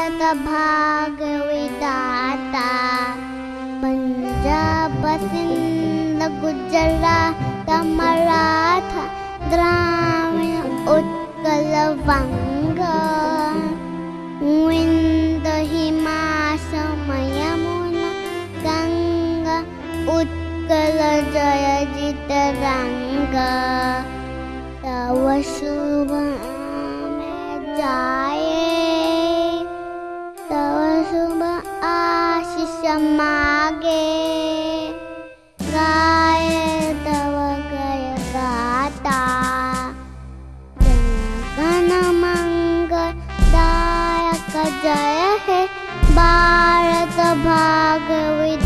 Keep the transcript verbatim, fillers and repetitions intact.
भारत भाग विधाता, पंजाब सिंध गुजरात मराठा द्राविड़ उत्कल वंगा, विंध्य हिमाचल यमुना गंगा उत्कल जयजित रंगा। तव शुभ में जाए, तव शुभ आशीष मागे, गाए तव गय गाता, जन मंगल दायक जय हे भारत भाग विधाता।